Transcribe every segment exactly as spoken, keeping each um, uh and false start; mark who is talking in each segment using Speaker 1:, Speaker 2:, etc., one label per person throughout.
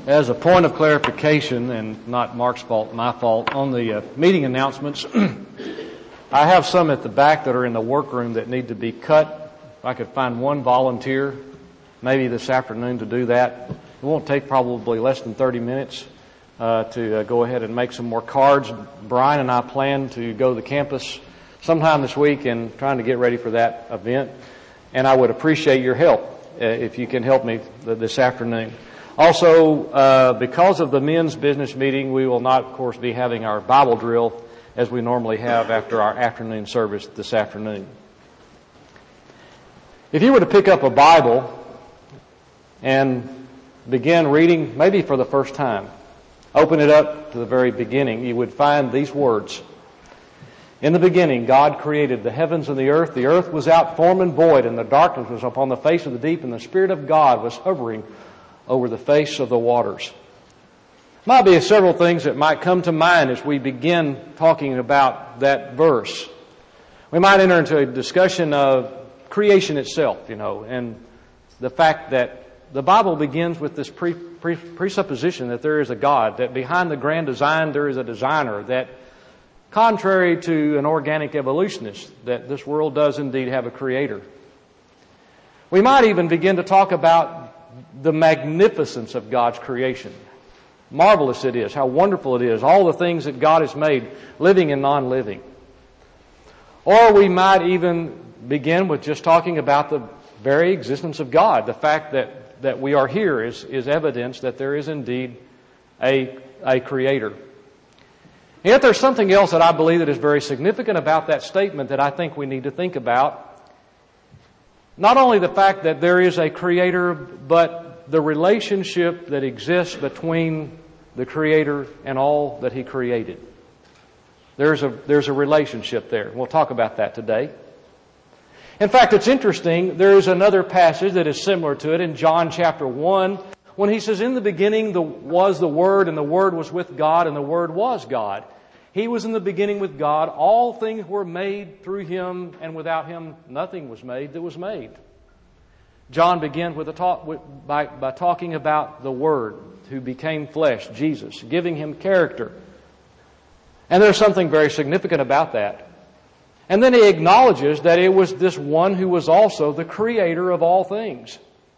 Speaker 1: As a point of clarification, and not Mark's fault, my fault, on the uh, meeting announcements, I have some at the back that are in the workroom that need to be cut. If I could find one volunteer, maybe this afternoon, to do that. It won't take probably less than thirty minutes uh, to uh, go ahead and make some more cards. Brian and I plan to go to the campus sometime this week and trying to get ready for that event. And I would appreciate your help uh, if you can help me th- this afternoon. Also, uh, because of the men's business meeting, we will not, of course, be having our Bible drill as we normally have after our afternoon service this afternoon. If you were to pick up a Bible and begin reading, maybe for the first time, open it up to the very beginning, you would find these words. In the beginning, God created the heavens and the earth. The earth was out form and void, and the darkness was upon the face of the deep, and the Spirit of God was hovering over the face of the waters. Might be several things that might come to mind as we begin talking about that verse. We might enter into a discussion of creation itself, you know, and the fact that the Bible begins with this pre, pre, presupposition that there is a God, that behind the grand design there is a designer, that contrary to an organic evolutionist, that this world does indeed have a creator. We might even begin to talk about the magnificence of God's creation. Marvelous it is, how wonderful it is, all the things that God has made, living and non-living. Or we might even begin with just talking about the very existence of God. The fact that, that we are here is, is evidence that there is indeed a, a creator. And yet there's something else that I believe that is very significant about that statement that I think we need to think about. Not only the fact that there is a creator, but the relationship that exists between the creator and all that he created. There's a, there's a relationship there. We'll talk about that today. In fact, it's interesting. There is another passage that is similar to it in John chapter one, when he says, in the beginning the, was the Word, and the Word was with God, and the Word was God. He was in the beginning with God. All things were made through Him, and without Him nothing was made that was made. John begins with a talk, with, by, by talking about the Word who became flesh, Jesus, giving Him character. And there's something very significant about that. And then he acknowledges that it was this one who was also the creator of all things.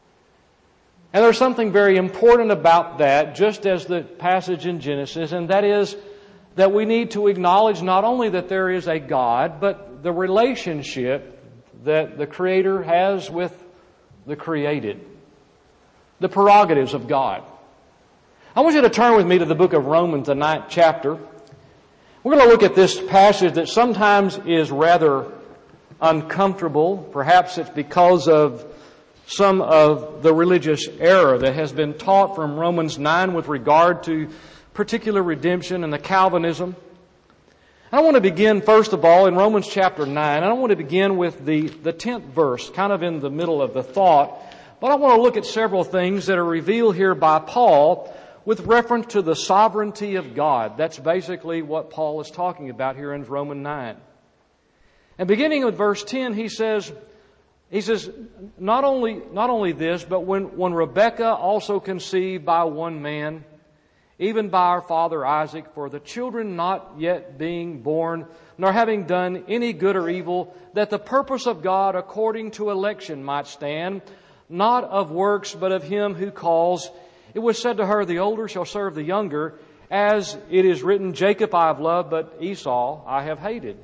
Speaker 1: And there's something very important about that, just as the passage in Genesis, and that is that we need to acknowledge not only that there is a God, but the relationship that the Creator has with the created. The prerogatives of God. I want you to turn with me to the book of Romans, the ninth chapter. We're going to look at this passage that sometimes is rather uncomfortable. Perhaps it's because of some of the religious error that has been taught from Romans nine with regard to particular redemption and the Calvinism. I want to begin, first of all, in Romans chapter nine. I don't want to begin with the, the tenth verse, kind of in the middle of the thought, but I want to look at several things that are revealed here by Paul with reference to the sovereignty of God. That's basically what Paul is talking about here in Romans nine. And beginning with verse ten, he says, He says, not only, not only this, but when, when Rebekah also conceived by one man, even by our father Isaac, for the children not yet being born, nor having done any good or evil, that the purpose of God according to election might stand, not of works, but of Him who calls. It was said to her, the older shall serve the younger, as it is written, Jacob I have loved, but Esau I have hated.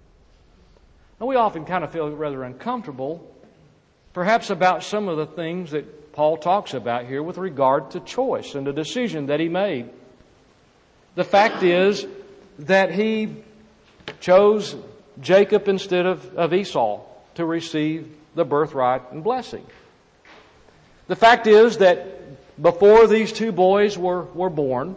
Speaker 1: Now we often kind of feel rather uncomfortable, perhaps about some of the things that Paul talks about here with regard to choice and the decision that he made. The fact is that he chose Jacob instead of, of Esau to receive the birthright and blessing. The fact is that before these two boys were, were born,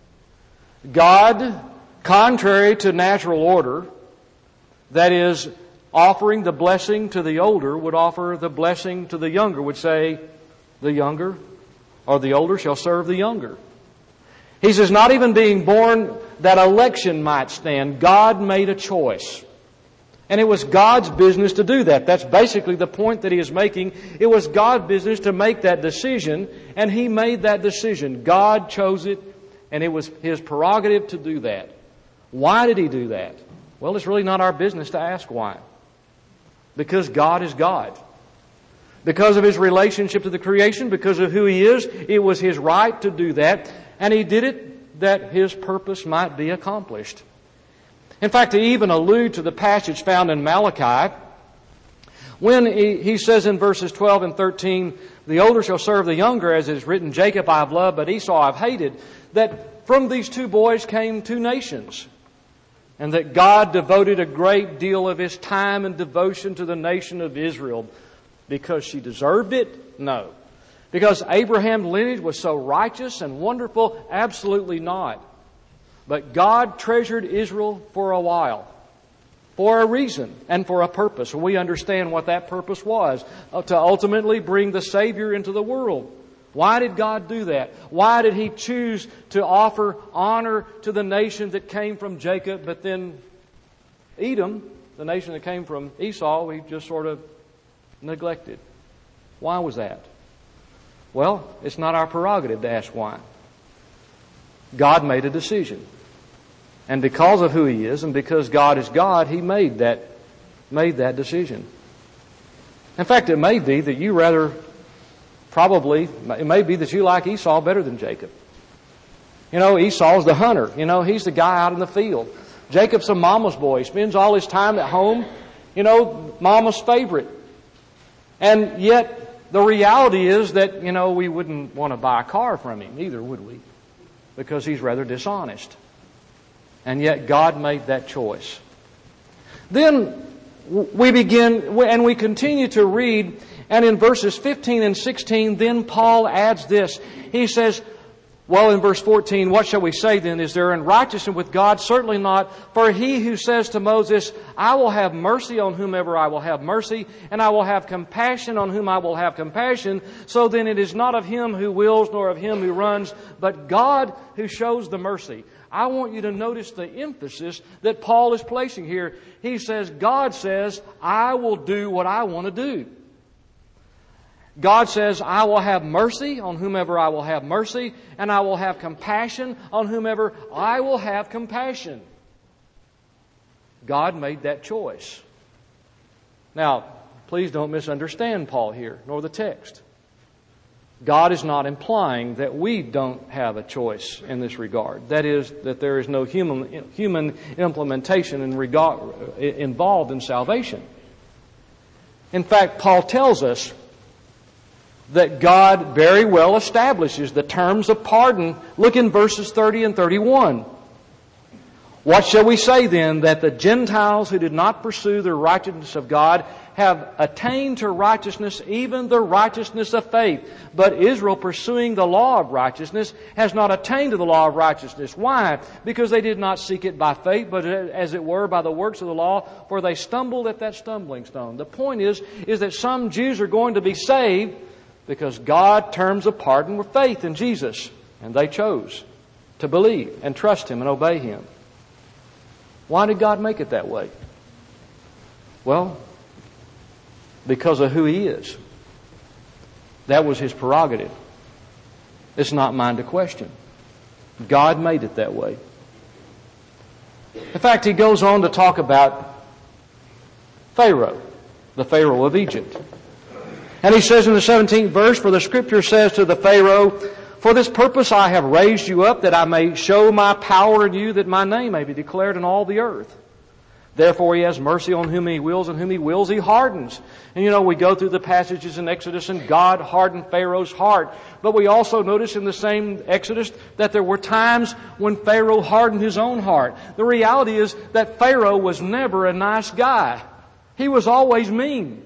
Speaker 1: God, contrary to natural order, that is, offering the blessing to the older, would offer the blessing to the younger, would say, the younger or the older shall serve the younger. He says, not even being born that election might stand, God made a choice. And it was God's business to do that. That's basically the point that he is making. It was God's business to make that decision, and he made that decision. God chose it, and it was his prerogative to do that. Why did he do that? Well, it's really not our business to ask why. Because God is God. Because of his relationship to the creation, because of who he is, it was his right to do that. And he did it that his purpose might be accomplished. In fact, to even allude to the passage found in Malachi, when he, he says in verses twelve and thirteen, the older shall serve the younger, as it is written, Jacob I have loved, but Esau I have hated, that from these two boys came two nations. And that God devoted a great deal of his time and devotion to the nation of Israel. Because she deserved it? No. Because Abraham's lineage was so righteous and wonderful? Absolutely not. But God treasured Israel for a while. For a reason and for a purpose. And we understand what that purpose was. To ultimately bring the Savior into the world. Why did God do that? Why did he choose to offer honor to the nation that came from Jacob, but then Edom, the nation that came from Esau, he just sort of neglected? Why was that? Well, it's not our prerogative to ask why. God made a decision. And because of who he is and because God is God, he made that, made that decision. In fact, it may be that you rather Probably, it may be that you like Esau better than Jacob. You know, Esau's the hunter. You know, he's the guy out in the field. Jacob's a mama's boy. He spends all his time at home. You know, mama's favorite. And yet, the reality is that, you know, we wouldn't want to buy a car from him either, would we? Because he's rather dishonest. And yet, God made that choice. Then, we begin, and we continue to read. And in verses fifteen and sixteen, then Paul adds this. He says, well, in verse fourteen, what shall we say then? Is there unrighteousness with God? Certainly not. For he who says to Moses, I will have mercy on whomever I will have mercy, and I will have compassion on whom I will have compassion. So then it is not of him who wills, nor of him who runs, but God who shows the mercy. I want you to notice the emphasis that Paul is placing here. He says, God says, I will do what I want to do. God says, I will have mercy on whomever I will have mercy, and I will have compassion on whomever I will have compassion. God made that choice. Now, please don't misunderstand Paul here, nor the text. God is not implying that we don't have a choice in this regard. That is, that there is no human, human implementation in regard, involved in salvation. In fact, Paul tells us that God very well establishes the terms of pardon. Look in verses thirty and thirty-one. What shall we say then? That the Gentiles who did not pursue the righteousness of God have attained to righteousness, even the righteousness of faith. But Israel, pursuing the law of righteousness, has not attained to the law of righteousness. Why? Because they did not seek it by faith, but as it were by the works of the law, for they stumbled at that stumbling stone. The point is, is that some Jews are going to be saved because God terms of pardon with faith in Jesus. And they chose to believe and trust Him and obey Him. Why did God make it that way? Well, because of who He is. That was His prerogative. It's not mine to question. God made it that way. In fact, He goes on to talk about Pharaoh, the Pharaoh of Egypt. And He says in the seventeenth verse, for the Scripture says to the Pharaoh, for this purpose I have raised you up, that I may show my power in you, that my name may be declared in all the earth. Therefore He has mercy on whom He wills, and whom He wills He hardens. And you know, we go through the passages in Exodus, and God hardened Pharaoh's heart. But we also notice in the same Exodus that there were times when Pharaoh hardened his own heart. The reality is that Pharaoh was never a nice guy. He was always mean.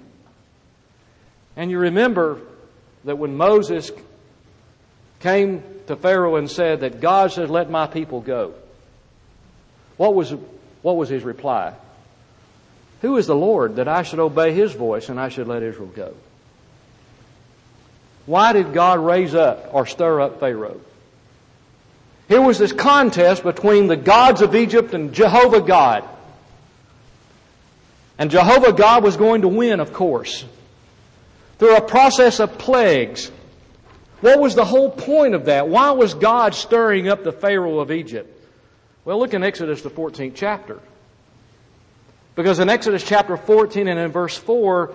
Speaker 1: And you remember that when Moses came to Pharaoh and said that God says, let my people go. What was, what was his reply? Who is the Lord that I should obey His voice and I should let Israel go? Why did God raise up or stir up Pharaoh? Here was this contest between the gods of Egypt and Jehovah God. And Jehovah God was going to win, of course, through a process of plagues. What was the whole point of that? Why was God stirring up the Pharaoh of Egypt? Well, look in Exodus, the fourteenth chapter. Because in Exodus chapter fourteen and in verse four,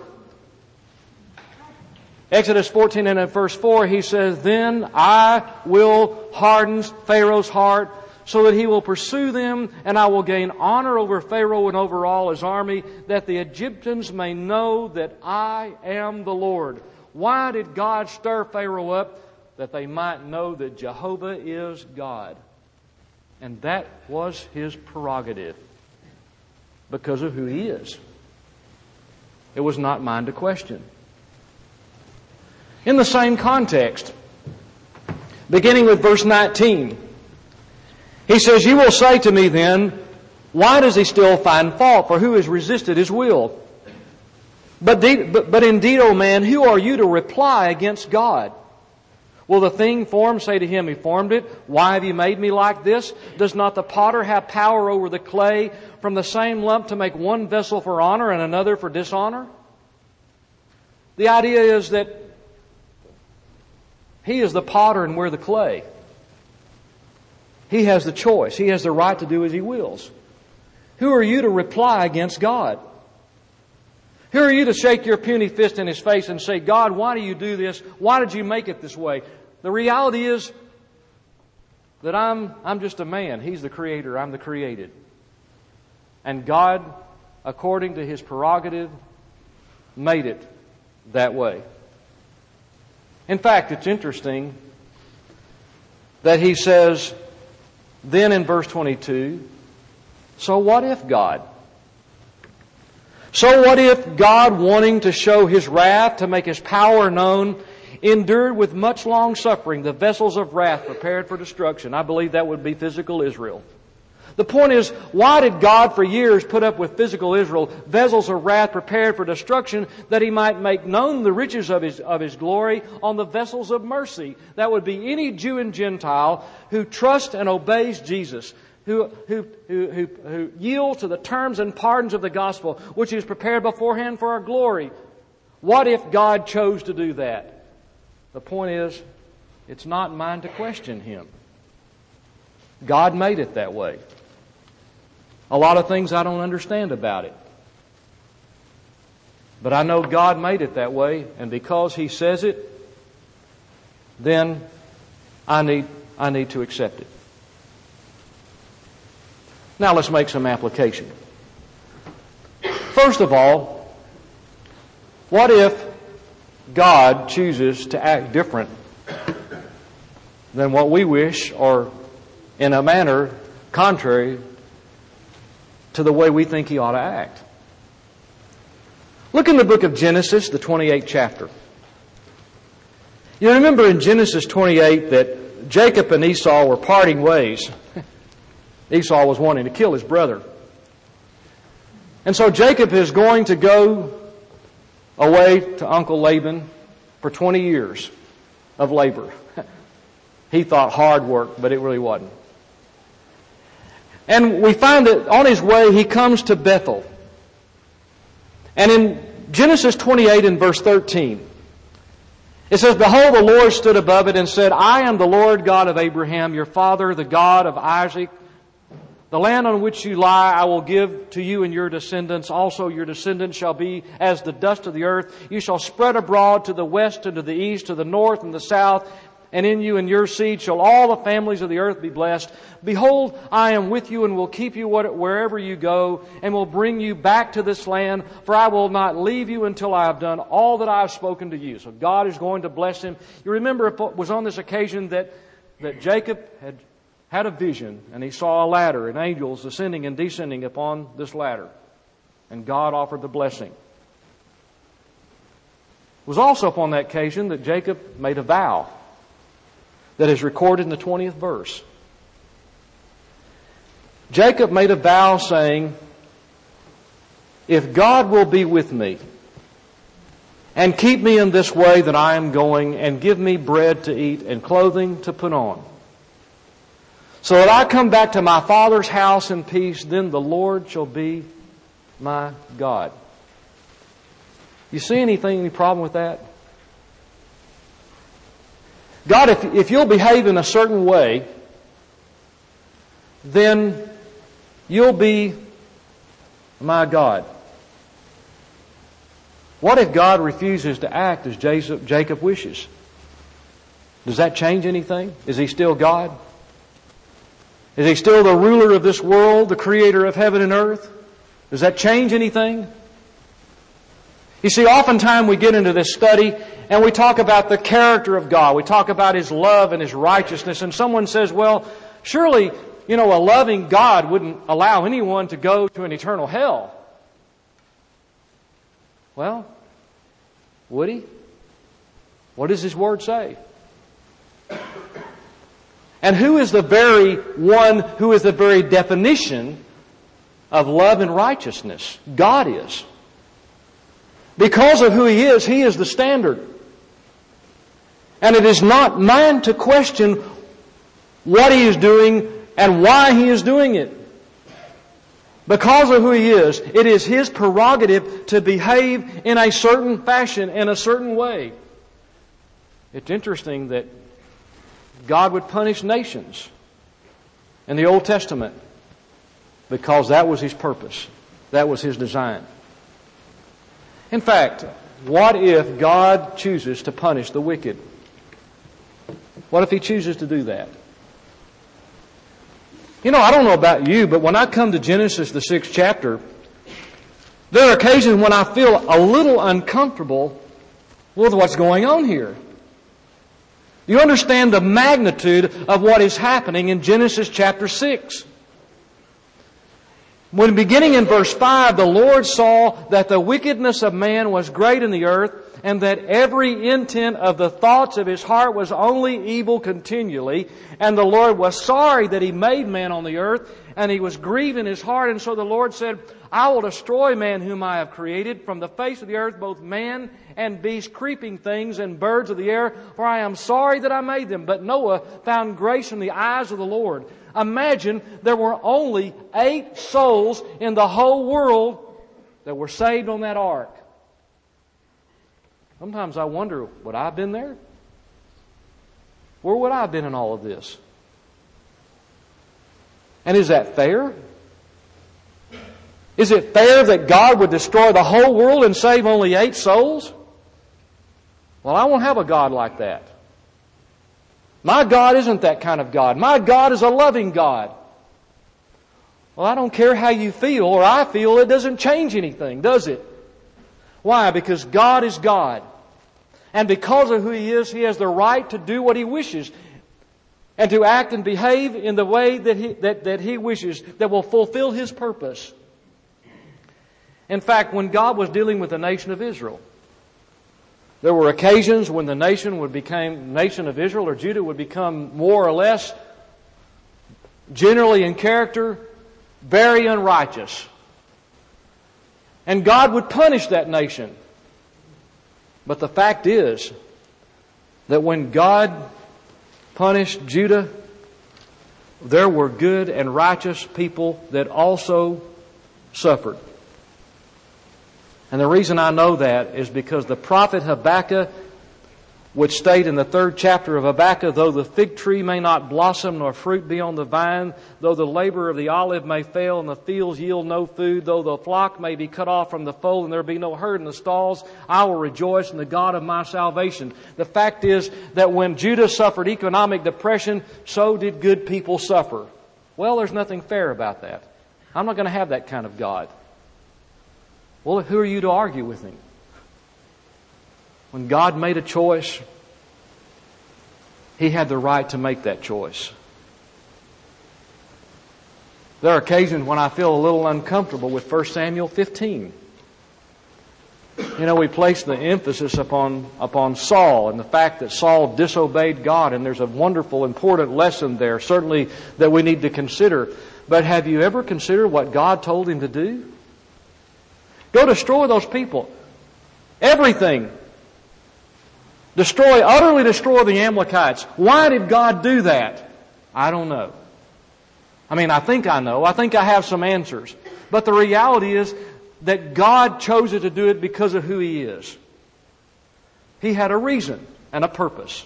Speaker 1: Exodus fourteen and in verse four, he says, "Then I will harden Pharaoh's heart so that he will pursue them, and I will gain honor over Pharaoh and over all his army, that the Egyptians may know that I am the Lord." Why did God stir Pharaoh up? That they might know that Jehovah is God. And that was His prerogative because of who He is. It was not mine to question. In the same context, beginning with verse nineteen, he says, "You will say to me then, why does he still find fault? For who has resisted his will? But, de- but, but indeed, O man, who are you to reply against God? Will the thing formed say to him, He formed it, why have you made me like this? Does not the potter have power over the clay from the same lump to make one vessel for honor and another for dishonor?" The idea is that He is the potter and we're the clay. He has the choice. He has the right to do as He wills. Who are you to reply against God? Who are you to shake your puny fist in His face and say, "God, why do you do this? Why did you make it this way?" The reality is that I'm, I'm just a man. He's the Creator. I'm the created. And God, according to His prerogative, made it that way. In fact, it's interesting that He says, then in verse twenty-two, so what if God? So what if God, wanting to show His wrath, to make His power known, endured with much long suffering the vessels of wrath prepared for destruction? I believe that would be physical Israel. The point is, why did God for years put up with physical Israel, vessels of wrath prepared for destruction, that He might make known the riches of His, of His glory on the vessels of mercy? That would be any Jew and Gentile who trusts and obeys Jesus, who, who, who, who, who yield to the terms and pardons of the gospel, which is prepared beforehand for our glory. What if God chose to do that? The point is, it's not mine to question Him. God made it that way. A lot of things I don't understand about it. But I know God made it that way, and because He says it, then I need, I need to accept it. Now let's make some application. First of all, what if God chooses to act different than what we wish, or in a manner contrary to the way we think He ought to act? Look in the book of Genesis, the twenty-eighth chapter. You remember in Genesis twenty-eight that Jacob and Esau were parting ways. Esau was wanting to kill his brother. And so Jacob is going to go away to Uncle Laban for twenty years of labor. He thought hard work, but it really wasn't. And we find that on his way he comes to Bethel. And in Genesis twenty-eight and verse thirteen, it says, "Behold, the Lord stood above it and said, I am the Lord God of Abraham, your father, the God of Isaac. The land on which you lie I will give to you and your descendants. Also your descendants shall be as the dust of the earth. You shall spread abroad to the west and to the east, to the north and the south. And in you and your seed shall all the families of the earth be blessed. Behold, I am with you and will keep you wherever you go, and will bring you back to this land, for I will not leave you until I have done all that I have spoken to you." So God is going to bless him. You remember it was on this occasion that, that Jacob had had a vision, and he saw a ladder and angels ascending and descending upon this ladder. And God offered the blessing. It was also upon that occasion that Jacob made a vow that is recorded in the twentieth verse. Jacob made a vow saying, "If God will be with me and keep me in this way that I am going, and give me bread to eat and clothing to put on, so that I come back to my father's house in peace, then the Lord shall be my God. You see anything, any problem with that? God, if, if you'll behave in a certain way, then you'll be my God. What if God refuses to act as Jacob wishes? Does that change anything? Is He still God? Is He still the ruler of this world, the creator of heaven and earth? Does that change anything? You see, oftentimes we get into this study and we talk about the character of God. We talk about His love and His righteousness. And someone says, well, surely, you know, a loving God wouldn't allow anyone to go to an eternal hell. Well, would He? What does His Word say? And who is the very one who is the very definition of love and righteousness? God is. Because of who He is, He is the standard. And it is not mine to question what He is doing and why He is doing it. Because of who He is, it is His prerogative to behave in a certain fashion, in a certain way. It's interesting that God would punish nations in the Old Testament because that was His purpose. That was His design. In fact, what if God chooses to punish the wicked? What if He chooses to do that? You know, I don't know about you, but when I come to Genesis, the sixth chapter, there are occasions when I feel a little uncomfortable with what's going on here. You understand the magnitude of what is happening in Genesis chapter six. When beginning in verse five, the Lord saw that the wickedness of man was great in the earth, and that every intent of the thoughts of his heart was only evil continually. And the Lord was sorry that He made man on the earth, and He was grieved in His heart. And so the Lord said, I will destroy man whom I have created from the face of the earth, both man and beast, creeping things and birds of the air, for I am sorry that I made them. But Noah found grace in the eyes of the Lord. Imagine there were only eight souls in the whole world that were saved on that ark. Sometimes I wonder, would I have been there? Where would I have been in all of this? And is that fair? Is it fair that God would destroy the whole world and save only eight souls? Well, I won't have a God like that. My God isn't that kind of God. My God is a loving God. Well, I don't care how you feel or I feel, it doesn't change anything, does it? Why? Because God is God. And because of who He is, He has the right to do what He wishes and to act and behave in the way that He, that, that He wishes, that will fulfill His purpose. In fact, when God was dealing with the nation of Israel, there were occasions when the nation would become, nation of Israel or Judah would become more or less, generally in character, very unrighteous. And God would punish that nation. But the fact is that when God punished Judah, there were good and righteous people that also suffered. And the reason I know that is because the prophet Habakkuk would state in the third chapter of Habakkuk, though the fig tree may not blossom nor fruit be on the vine, though the labor of the olive may fail and the fields yield no food, though the flock may be cut off from the fold and there be no herd in the stalls, I will rejoice in the God of my salvation. The fact is that when Judah suffered economic depression, so did good people suffer. Well, there's nothing fair about that. I'm not going to have that kind of God. Well, who are you to argue with Him? When God made a choice, He had the right to make that choice. There are occasions when I feel a little uncomfortable with First Samuel fifteen. You know, we place the emphasis upon, upon Saul and the fact that Saul disobeyed God, and there's a wonderful, important lesson there, certainly that we need to consider. But have you ever considered what God told him to do? Go destroy those people. Everything. Destroy, utterly destroy the Amalekites. Why did God do that? I don't know. I mean, I think I know. I think I have some answers. But the reality is, that God chose to do it because of who He is. He had a reason and a purpose.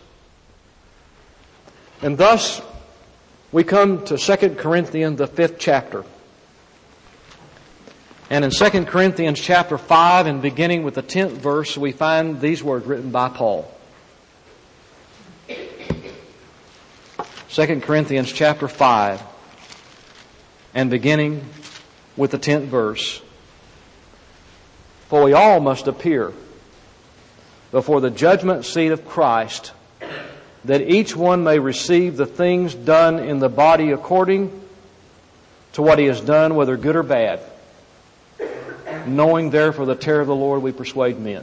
Speaker 1: And thus, we come to Second Corinthians, the fifth chapter. And in Second Corinthians chapter five, and beginning with the tenth verse, we find these words written by Paul. Second Corinthians chapter five, and beginning with the tenth verse. For we all must appear before the judgment seat of Christ, that each one may receive the things done in the body according to what he has done, whether good or bad. Knowing therefore the terror of the Lord, we persuade men.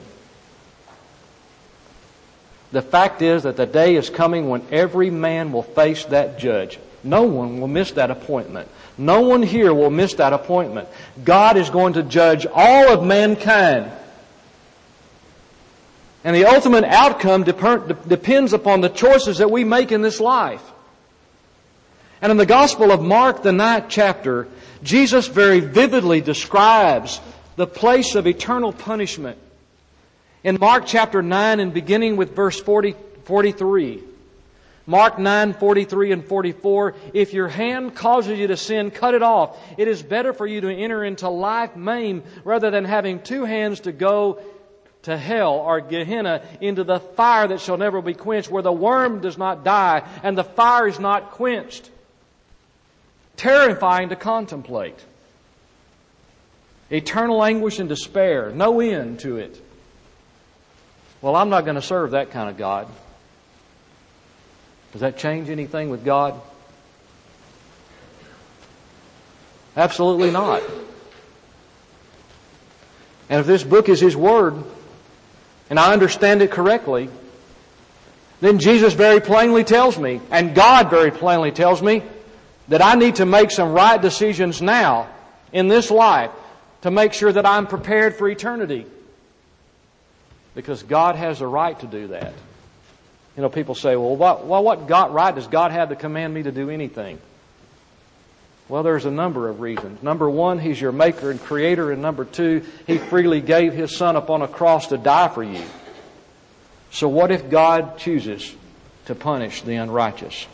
Speaker 1: The fact is that the day is coming when every man will face that judge. No one will miss that appointment. No one here will miss that appointment. God is going to judge all of mankind. And the ultimate outcome dep- depends upon the choices that we make in this life. And in the Gospel of Mark, the ninth chapter, Jesus very vividly describes the place of eternal punishment. In Mark chapter nine, and beginning with verse forty, forty-three, Mark nine, forty-three and forty-four, if your hand causes you to sin, cut it off. It is better for you to enter into life maimed rather than having two hands to go to hell, or Gehenna, into the fire that shall never be quenched, where the worm does not die and the fire is not quenched. Terrifying to contemplate. Eternal anguish and despair. No end to it. Well, I'm not going to serve that kind of God. Does that change anything with God? Absolutely not. And if this book is His Word, and I understand it correctly, then Jesus very plainly tells me, and God very plainly tells me, that I need to make some right decisions now in this life to make sure that I'm prepared for eternity. Because God has a right to do that. You know, people say, well, what, well, what God, right does God have to command me to do anything? Well, there's a number of reasons. Number one, He's your maker and creator. And number two, He freely gave His Son upon a cross to die for you. So what if God chooses to punish the unrighteous?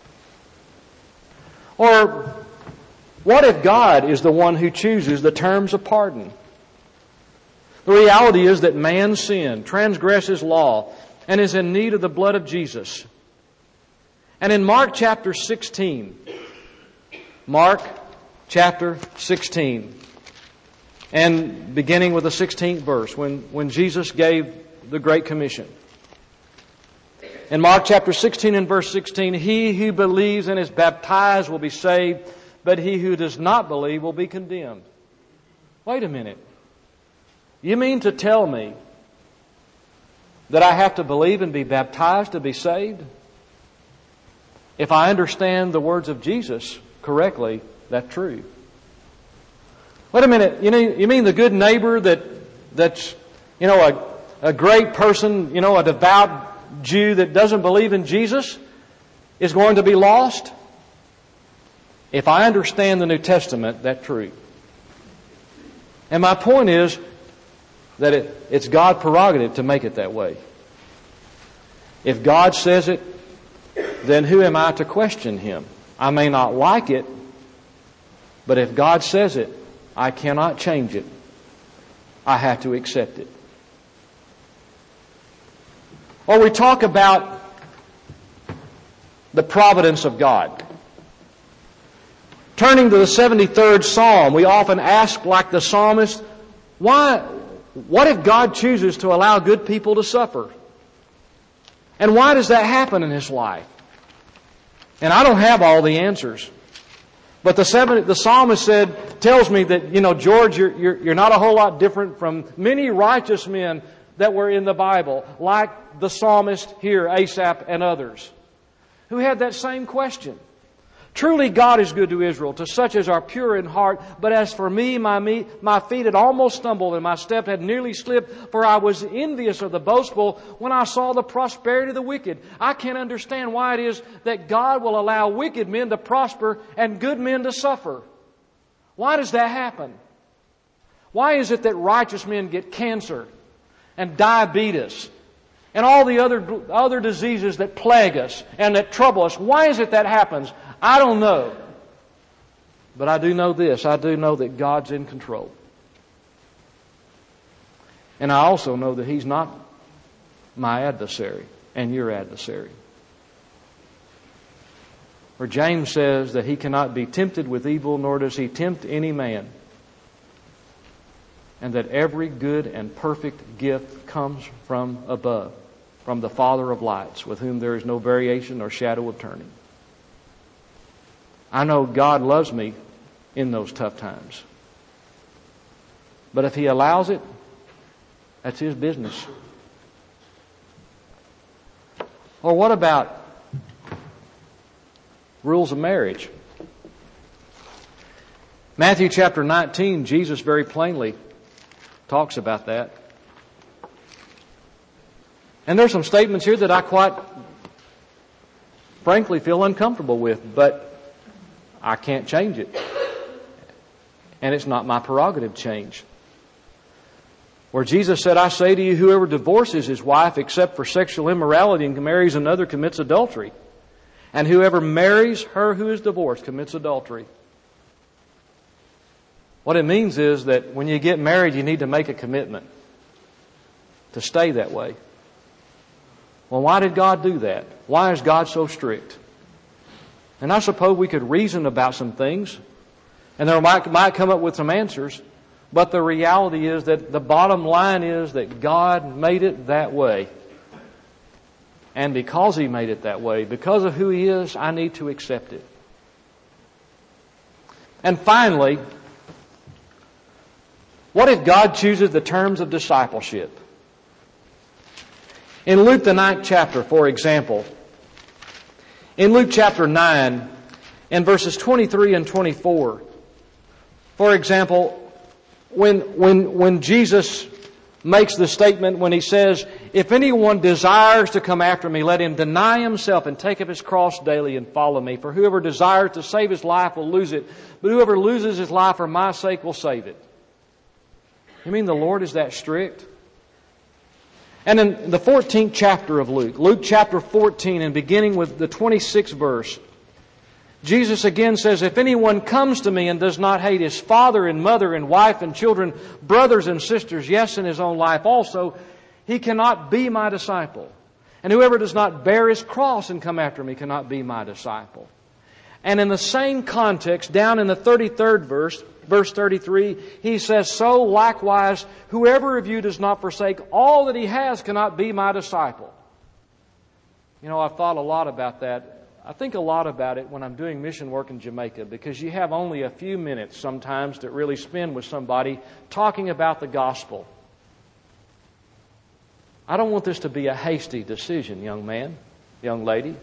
Speaker 1: Or what if God is the one who chooses the terms of pardon? The reality is that man sinned, transgressed His law, and is in need of the blood of Jesus. And in Mark chapter sixteen, Mark chapter sixteen, and beginning with the sixteenth verse, when, when Jesus gave the Great Commission. In Mark chapter sixteen and verse sixteen, he who believes and is baptized will be saved, but he who does not believe will be condemned. Wait a minute. You mean to tell me that I have to believe and be baptized to be saved? If I understand the words of Jesus correctly, that's true. Wait a minute. You know, you mean the good neighbor that that's you know a a great person, you know, a devout Jew that doesn't believe in Jesus is going to be lost? If I understand the New Testament, that's true. And my point is that it, it's God's prerogative to make it that way. If God says it, then who am I to question Him? I may not like it, but if God says it, I cannot change it. I have to accept it. Or we talk about the providence of God. Turning to the seventy-third Psalm, we often ask, like the psalmist, why, what if God chooses to allow good people to suffer? And why does that happen in His life? And I don't have all the answers. But the seven, the psalmist said, tells me that, you know, George, you're, you're, you're not a whole lot different from many righteous men that were in the Bible, like the psalmist here, Asaph and others, who had that same question. Truly God is good to Israel, to such as are pure in heart. But as for me, my, me, my feet had almost stumbled and my step had nearly slipped, for I was envious of the boastful when I saw the prosperity of the wicked. I can't understand why it is that God will allow wicked men to prosper and good men to suffer. Why does that happen? Why is it that righteous men get cancer and diabetes and all the other, other diseases that plague us and that trouble us? Why is it that happens? I don't know. But I do know this. I do know that God's in control. And I also know that He's not my adversary and your adversary. For James says that He cannot be tempted with evil, nor does He tempt any man. And that every good and perfect gift comes from above, from the Father of lights, with whom there is no variation or shadow of turning. I know God loves me in those tough times. But if He allows it, that's His business. Or what about rules of marriage? Matthew chapter nineteen, Jesus very plainly talks about that. And there's some statements here that I quite frankly feel uncomfortable with, but I can't change it. And it's not my prerogative to change. Where Jesus said, I say to you, whoever divorces his wife except for sexual immorality and marries another commits adultery. And whoever marries her who is divorced commits adultery. What it means is that when you get married, you need to make a commitment to stay that way. Well, why did God do that? Why is God so strict? And I suppose we could reason about some things, and there might, might come up with some answers, but the reality is that the bottom line is that God made it that way. And because He made it that way, because of who He is, I need to accept it. And finally, what if God chooses the terms of discipleship? In Luke the ninth chapter, for example, in Luke chapter nine, in verses twenty-three and twenty-four, for example, when, when, when Jesus makes the statement when He says, if anyone desires to come after me, let him deny himself and take up his cross daily and follow me. For whoever desires to save his life will lose it, but whoever loses his life for my sake will save it. You mean the Lord is that strict? And in the fourteenth chapter of Luke, Luke chapter fourteen, and beginning with the twenty-sixth verse, Jesus again says, if anyone comes to me and does not hate his father and mother and wife and children, brothers and sisters, yes, and his own life also, he cannot be my disciple. And whoever does not bear his cross and come after me cannot be my disciple. And in the same context, down in the thirty-third verse, verse thirty-three, he says, so likewise, whoever of you does not forsake all that he has cannot be my disciple. You know, I've thought a lot about that. I think a lot about it when I'm doing mission work in Jamaica, because you have only a few minutes sometimes to really spend with somebody talking about the gospel. I don't want this to be a hasty decision, young man, young lady.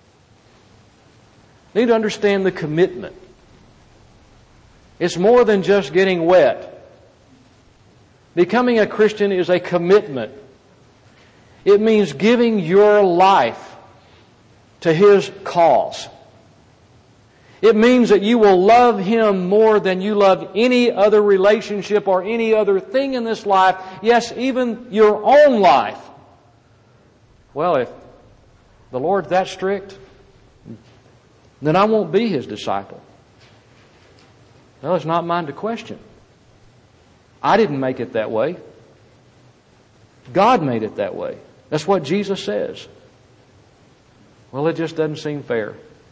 Speaker 1: You need to understand the commitment. It's more than just getting wet. Becoming a Christian is a commitment. It means giving your life to His cause. It means that you will love Him more than you love any other relationship or any other thing in this life. Yes, even your own life. Well, if the Lord's that strict, then I won't be His disciple. Well, it's not mine to question. I didn't make it that way. God made it that way. That's what Jesus says. Well, it just doesn't seem fair.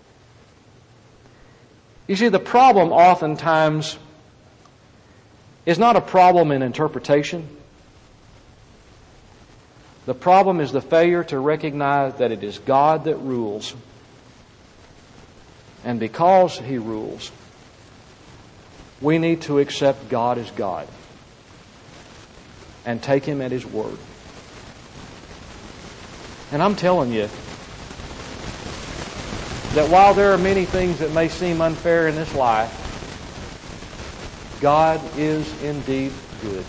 Speaker 1: You see, the problem oftentimes is not a problem in interpretation. The problem is the failure to recognize that it is God that rules. And because He rules, we need to accept God as God and take Him at His word. And I'm telling you that while there are many things that may seem unfair in this life, God is indeed good.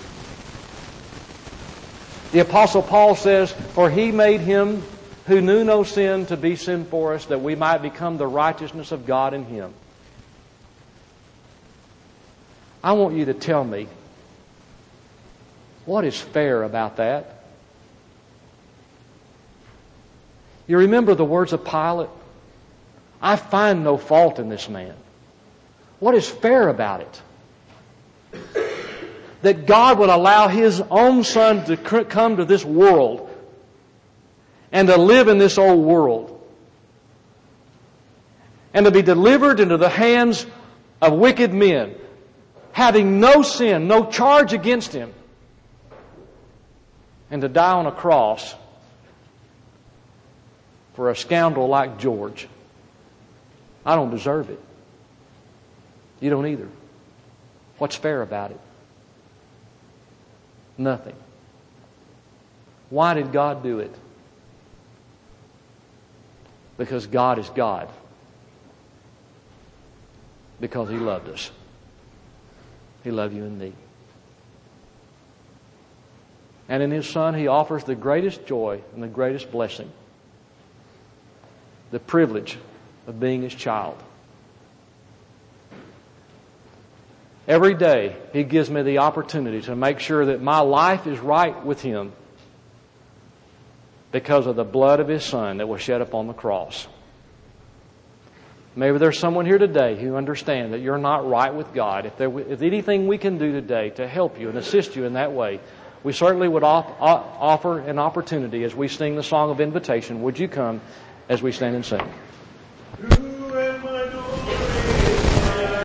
Speaker 1: The Apostle Paul says, for He made Him who knew no sin to be sin for us, that we might become the righteousness of God in Him. I want you to tell me What is fair about that? You remember the words of Pilate? I find no fault in this man. What is fair about it? That God would allow His own Son to come to this world and to live in this old world and to be delivered into the hands of wicked men, having no sin, no charge against Him, and to die on a cross for a scoundrel like George. I don't deserve it. You don't either. What's fair about it? Nothing. Why did God do it? Because God is God. Because He loved us. He loved you and me. And in His Son, He offers the greatest joy and the greatest blessing. The privilege of being His child. Every day, He gives me the opportunity to make sure that my life is right with Him because of the blood of His Son that was shed upon the cross. Maybe there's someone here today who understands that you're not right with God. If there if anything we can do today to help you and assist you in that way, we certainly would off, offer an opportunity as we sing the song of invitation. Would you come as we stand and sing?